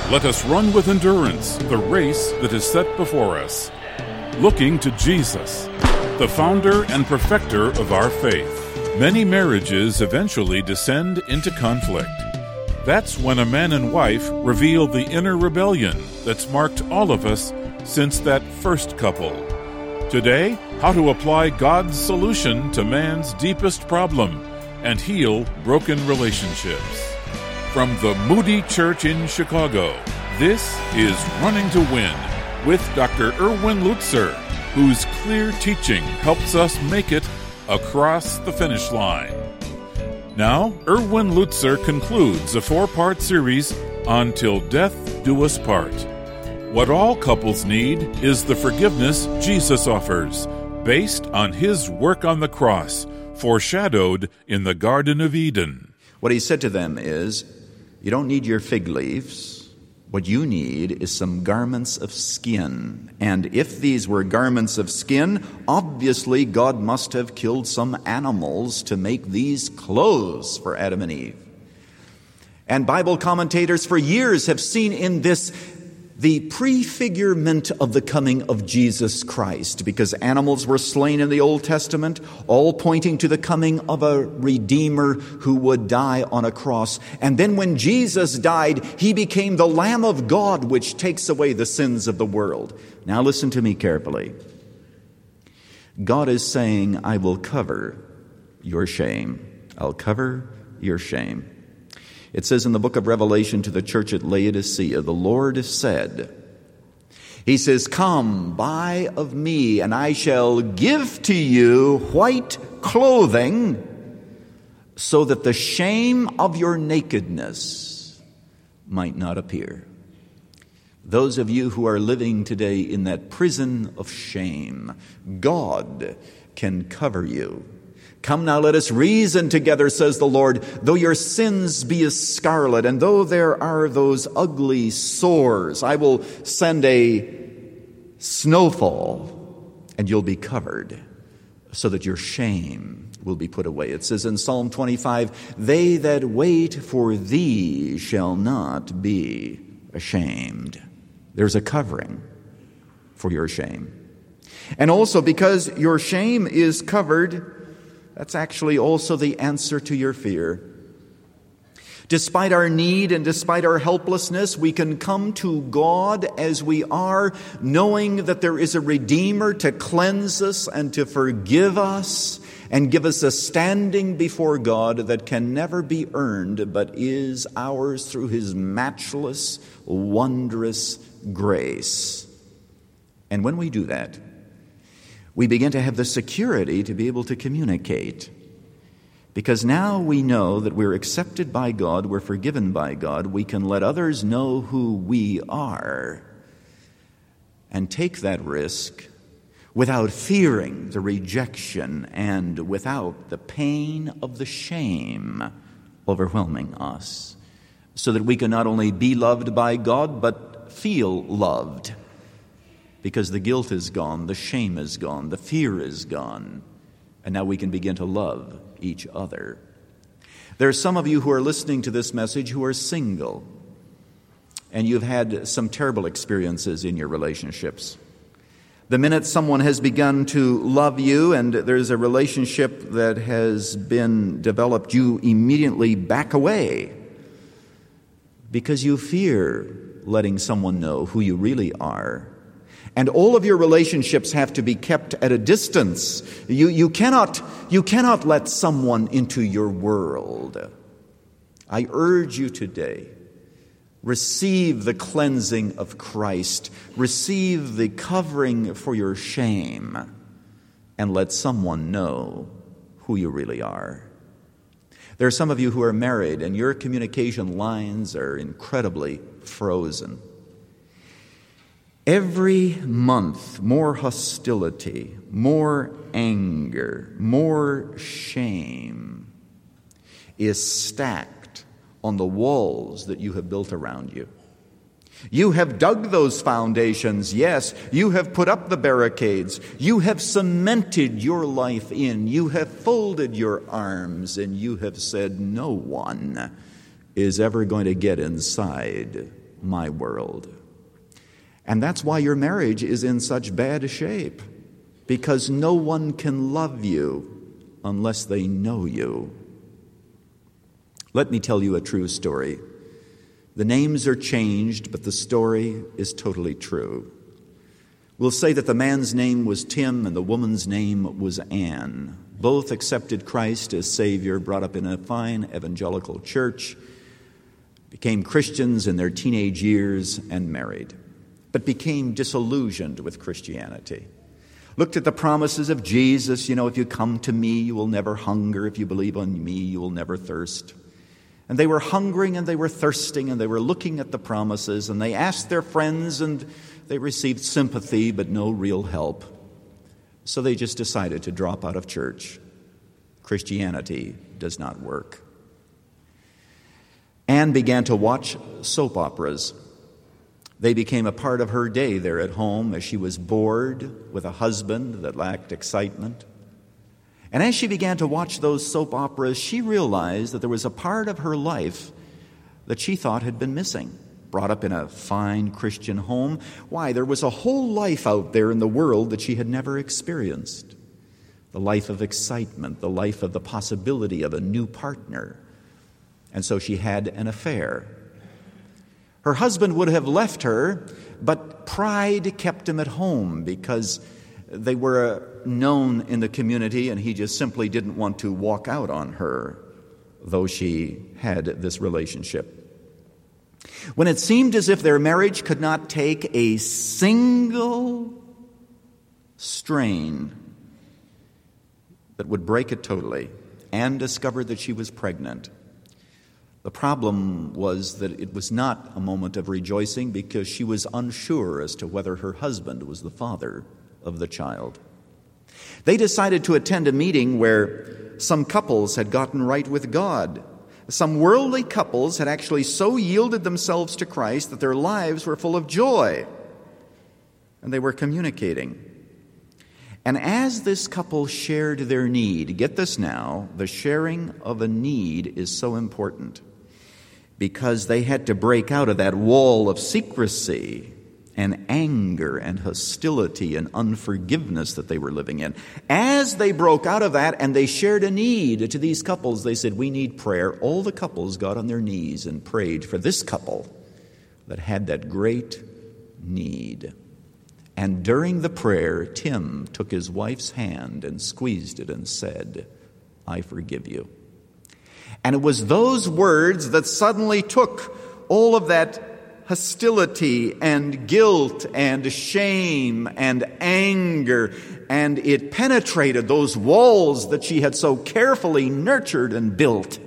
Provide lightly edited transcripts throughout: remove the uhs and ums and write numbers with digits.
Let us run with endurance the race that is set before us, looking to Jesus, the founder and perfecter of our faith. Many marriages eventually descend into conflict. That's when a man and wife reveal the inner rebellion that's marked all of us since that first couple. Today, how to apply God's solution to man's deepest problem and heal broken relationships. From the Moody Church in Chicago, this is Running to Win with Dr. Erwin Lutzer, whose clear teaching helps us make it across the finish line. Now, Erwin Lutzer concludes a 4-part series on Till Death Do Us Part. What all couples need is the forgiveness Jesus offers, based on his work on the cross, foreshadowed in the Garden of Eden. What he said to them is, you don't need your fig leaves. What you need is some garments of skin. And if these were garments of skin, obviously God must have killed some animals to make these clothes for Adam and Eve. And Bible commentators for years have seen in this the prefigurement of the coming of Jesus Christ, because animals were slain in the Old Testament, all pointing to the coming of a Redeemer who would die on a cross. And then when Jesus died, he became the Lamb of God, which takes away the sins of the world. Now listen to me carefully. God is saying, I will cover your shame. I'll cover your shame. It says in the book of Revelation to the church at Laodicea, the Lord said, he says, come, buy of me, and I shall give to you white clothing, so that the shame of your nakedness might not appear. Those of you who are living today in that prison of shame, God can cover you. Come now, let us reason together, says the Lord. Though your sins be as scarlet, and though there are those ugly sores, I will send a snowfall, and you'll be covered, so that your shame will be put away. It says in Psalm 25, they that wait for thee shall not be ashamed. There's a covering for your shame. And also because your shame is covered, that's actually also the answer to your fear. Despite our need and despite our helplessness, we can come to God as we are, knowing that there is a Redeemer to cleanse us and to forgive us and give us a standing before God that can never be earned, but is ours through his matchless, wondrous grace. And when we do that, we begin to have the security to be able to communicate. Because now we know that we're accepted by God, we're forgiven by God, we can let others know who we are and take that risk without fearing the rejection and without the pain of the shame overwhelming us, so that we can not only be loved by God, but feel loved. Because the guilt is gone, the shame is gone, the fear is gone, and now we can begin to love each other. There are some of you who are listening to this message who are single, and you've had some terrible experiences in your relationships. The minute someone has begun to love you and there's a relationship that has been developed, you immediately back away because you fear letting someone know who you really are. And all of your relationships have to be kept at a distance. You cannot let someone into your world. I urge you today, receive the cleansing of Christ. Receive the covering for your shame. And let someone know who you really are. There are some of you who are married and your communication lines are incredibly frozen. Every month, more hostility, more anger, more shame is stacked on the walls that you have built around you. You have dug those foundations, yes. You have put up the barricades. You have cemented your life in. You have folded your arms, and you have said, no one is ever going to get inside my world. And that's why your marriage is in such bad shape, because no one can love you unless they know you. Let me tell you a true story. The names are changed, but the story is totally true. We'll say that the man's name was Tim and the woman's name was Anne. Both accepted Christ as Savior, brought up in a fine evangelical church, became Christians in their teenage years and married, but became disillusioned with Christianity. Looked at the promises of Jesus, if you come to me, you will never hunger. If you believe on me, you will never thirst. And they were hungering and they were thirsting and they were looking at the promises, and they asked their friends and they received sympathy but no real help. So they just decided to drop out of church. Christianity does not work. Anne began to watch soap operas. They became a part of her day there at home as she was bored with a husband that lacked excitement. And as she began to watch those soap operas, she realized that there was a part of her life that she thought had been missing. Brought up in a fine Christian home, why, there was a whole life out there in the world that she had never experienced. The life of excitement, the life of the possibility of a new partner. And so she had an affair. Her husband would have left her, but pride kept him at home because they were known in the community, and he just simply didn't want to walk out on her, though she had this relationship. When it seemed as if their marriage could not take a single strain that would break it totally, Anne discovered that she was pregnant. The problem was that it was not a moment of rejoicing because she was unsure as to whether her husband was the father of the child. They decided to attend a meeting where some couples had gotten right with God. Some worldly couples had actually so yielded themselves to Christ that their lives were full of joy, and they were communicating. And as this couple shared their need, get this now, the sharing of a need is so important because they had to break out of that wall of secrecy and anger and hostility and unforgiveness that they were living in. As they broke out of that and they shared a need to these couples, they said, we need prayer. All the couples got on their knees and prayed for this couple that had that great need. And during the prayer, Tim took his wife's hand and squeezed it and said, I forgive you. And it was those words that suddenly took all of that hostility and guilt and shame and anger, and it penetrated those walls that she had so carefully nurtured and built.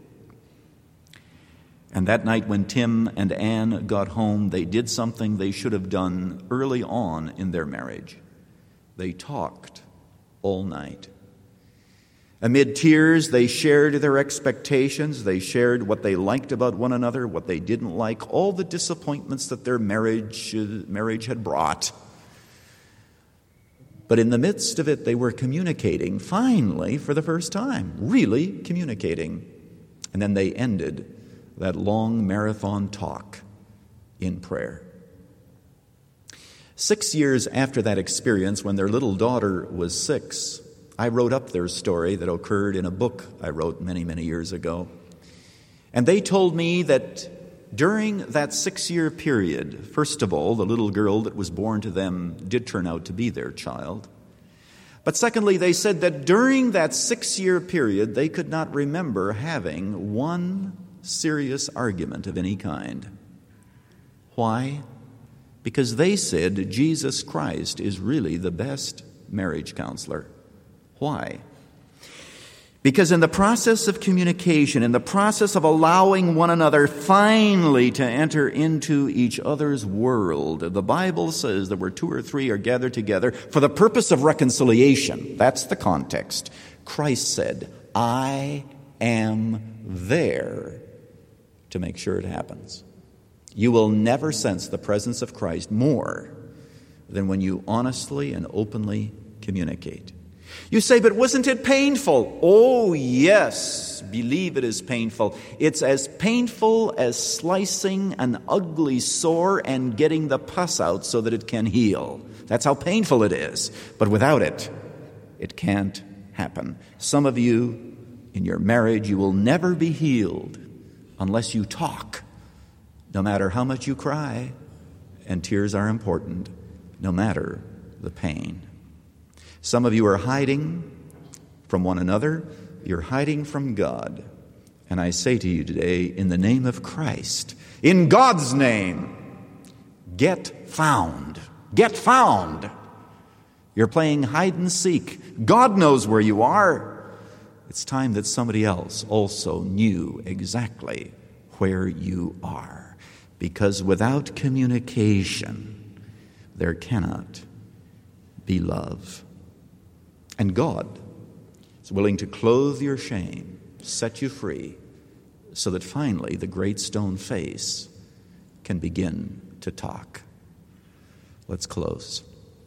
And that night when Tim and Anne got home, they did something they should have done early on in their marriage. They talked all night. Amid tears, they shared their expectations. They shared what they liked about one another, what they didn't like, all the disappointments that their marriage had brought. But in the midst of it, they were communicating, finally, for the first time, really communicating. And then they ended that long marathon talk in prayer. 6 years after that experience, when their little daughter was 6, I wrote up their story that occurred in a book I wrote many, many years ago. And they told me that during that 6-year period, first of all, the little girl that was born to them did turn out to be their child. But secondly, they said that during that 6-year period, they could not remember having one serious argument of any kind. Why? Because they said Jesus Christ is really the best marriage counselor. Why? Because in the process of communication, in the process of allowing one another finally to enter into each other's world, the Bible says that where 2 or 3 are gathered together for the purpose of reconciliation. That's the context. Christ said, I am there to make sure it happens. You will never sense the presence of Christ more than when you honestly and openly communicate. You say, but wasn't it painful? Oh, yes, believe it is painful. It's as painful as slicing an ugly sore and getting the pus out so that it can heal. That's how painful it is. But without it, it can't happen. Some of you, in your marriage, you will never be healed unless you talk, no matter how much you cry. And tears are important, no matter the pain. Some of you are hiding from one another. You're hiding from God. And I say to you today, in the name of Christ, in God's name, get found. Get found. You're playing hide and seek. God knows where you are. It's time that somebody else also knew exactly where you are. Because without communication, there cannot be love. And God is willing to clothe your shame, set you free, so that finally the great stone face can begin to talk. Let's close.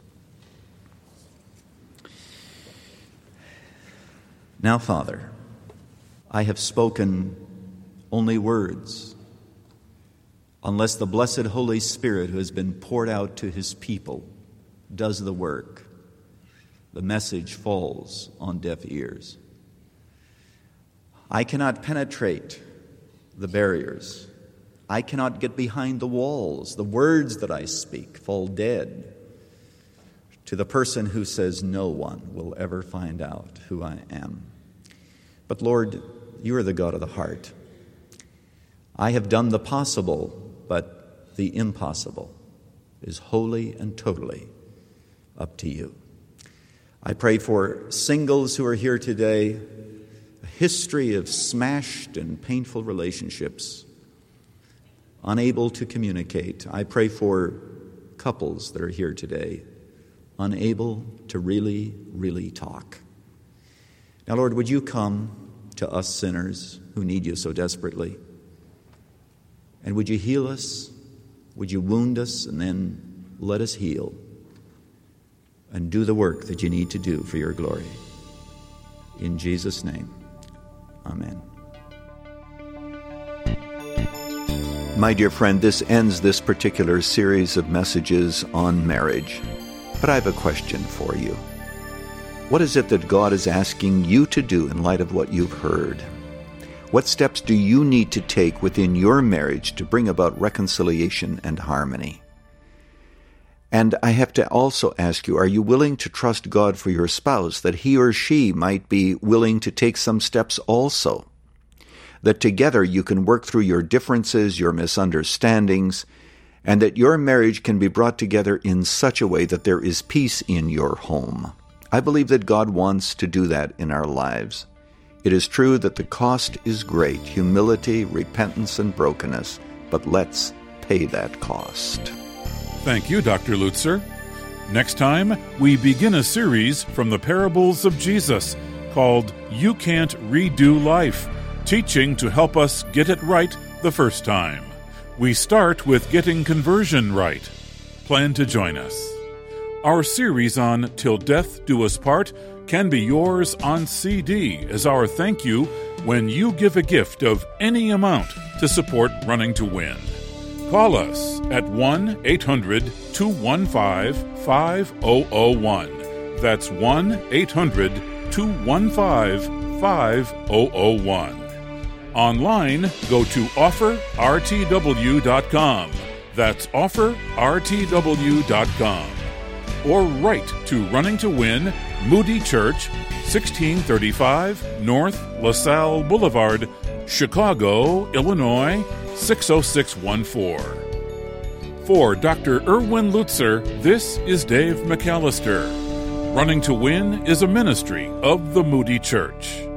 Now, Father, I have spoken only words, unless the blessed Holy Spirit who has been poured out to his people does the work. The message falls on deaf ears. I cannot penetrate the barriers. I cannot get behind the walls. The words that I speak fall dead to the person who says no one will ever find out who I am. But Lord, you are the God of the heart. I have done the possible, but the impossible is wholly and totally up to you. I pray for singles who are here today, a history of smashed and painful relationships, unable to communicate. I pray for couples that are here today, unable to really talk. Now, Lord, would you come to us sinners who need you so desperately? And would you heal us? Would you wound us and then let us heal? And do the work that you need to do for your glory. In Jesus' name, amen. My dear friend, this ends this particular series of messages on marriage. But I have a question for you. What is it that God is asking you to do in light of what you've heard? What steps do you need to take within your marriage to bring about reconciliation and harmony? And I have to also ask you, are you willing to trust God for your spouse, that he or she might be willing to take some steps also? That together you can work through your differences, your misunderstandings, and that your marriage can be brought together in such a way that there is peace in your home. I believe that God wants to do that in our lives. It is true that the cost is great, humility, repentance, and brokenness, but let's pay that cost. Thank you, Dr. Lutzer. Next time, we begin a series from the parables of Jesus called You Can't Redo Life, teaching to help us get it right the first time. We start with getting conversion right. Plan to join us. Our series on Till Death Do Us Part can be yours on CD as our thank you when you give a gift of any amount to support Running to Win. Call us at 1-800-215-5001. That's 1-800-215-5001. Online, go to offerrtw.com. That's offerrtw.com. Or write to Running to Win, Moody Church, 1635 North LaSalle Boulevard, Chicago, Illinois, 60614. For Dr. Erwin Lutzer, this is Dave McAllister. Running to Win is a ministry of the Moody Church.